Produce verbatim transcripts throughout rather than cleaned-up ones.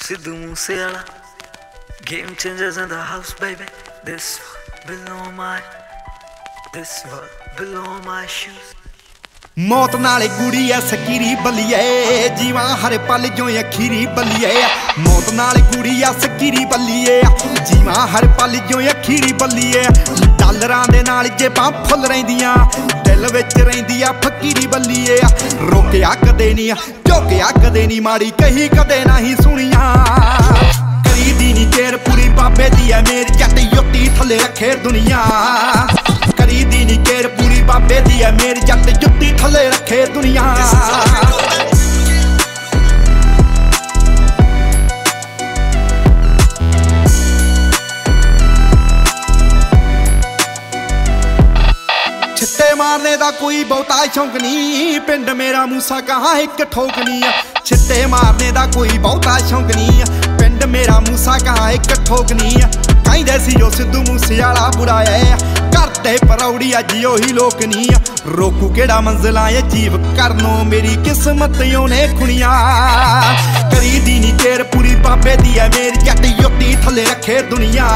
Sidhu Moosewala, game changers in the house, baby. This one below my, this one below my shoes. मौत नाले गुड़ी है सकीरी बलिए जीवा हर पल जो अखीरी बलिए मौत नाले गुड़ी है सकीरी बलिए जीवा हर पल जो अखीरी बलिए डॉलरां दे नाल जेबां फुल रहिंदियां दिल विच रहिंदी आ फकीरी बलिए रोकिया कदे नहीं झोकिया कदे नहीं माड़ी कही कदे नहीं सुनिया करी दी नी तेर पूरी बाबे दी है मेरी जट युक्ति थले रखे दुनिया करी दी नी केर पूरी बाबे दी है मेरी जट जुत्ती थले रखे दुनिया छिट्टे मारने दा कोई बहुता शौक नहीं पिंड मेरा मूसा कहाँ एक ठोक नहीं छिट्टे मारने दा कोई बहुता शौक नहीं पिंड मेरा मूसा कहाँ एक ठोक नहीं कहते सी जो सिद्धू मूसेवाला बुरा है करते परौड़ी अज ओही लोक नहीं रोकू केड़ा मंजिल अजीब करनो मेरी किस्मत ने खुनिया करी दी नी केर पूरी बाबे दी है मेरी जट युक्ति थले रखे दुनिया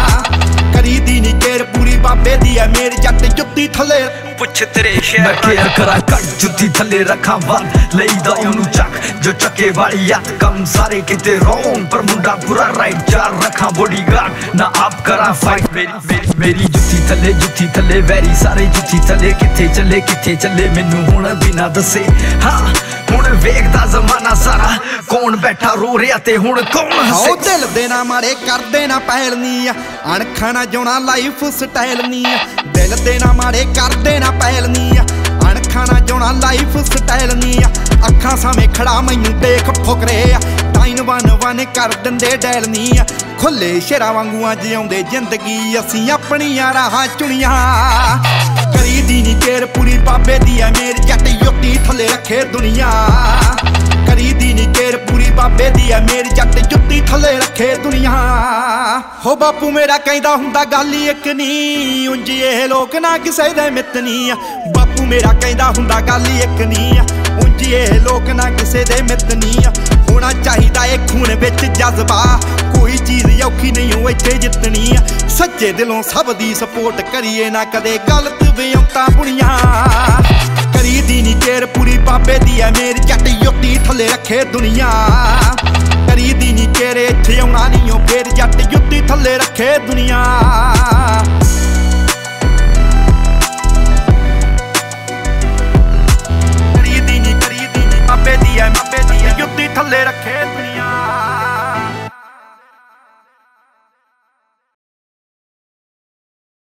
करी दी नी केर पूरी बाबे दी है मेरी जट जुत्ती थले पुछ तेरे शहर मैं केयर करा कट जुत्ती थले रखा वन लईदा ओनू चक जो चके वाली याद कम सारे किते रोन पर मुंडा पूरा राइट चार रखा बॉडीगार्ड ना आप करा फाइट मेरी मेरी मेरी जुत्ती थले जुत्ती थले वेरी सारे जुत्ती थले किथे चले किथे चले मैनू हुण बिना दसे हां हुण वेखदा जमाना सारा कौन बैठा रो रिया ते हुण कौन हसे ओ दिल दे ना मारे कर देना पहल नी अणखा ना जोना लाइफ स्टाइल नी दिल दे ना मारे कर देना पहल नी अणखा ना जोना लाइफ स्टाइल नी अखां सामे खड़ा मैनू देख फुकरे टाइन वन वन कर दिंदे डैल नी खुले शेरा वांगू अज आउंदे जिंदगी असीं अपणियां राहां चुनियां करी दी नी केर पूरी बाबे दी है मेरी जट युक्ति थले रखे दुनिया करी दी नी केर पूरी बाबे दी है मेरी जट जुत्ती थले रखे दुनिया हो बापू मेरा कहंदा हुंदा गल ही इक नी उंज ये लोक ना किसे दे मित नी बापू मेरा कहंदा हुंदा गल ही इक नी उंज ये लोक ना किसे दे मित नी होना चाहिदा ए खून विच जज्बा कोई चीज औखी नहीं हो इत्थे जितनी सच्चे दिलों सब दी सपोर्ट करिए ना कदे गलत वियंता बुनिया करी दी नी केर पूरी बाबे दी है मेरी जट युक्ति थले रखे दुनिया करी दी नी केर इत्थे आउणा नहीं ओ फेर जट युक्ति थले रखे दुनिया।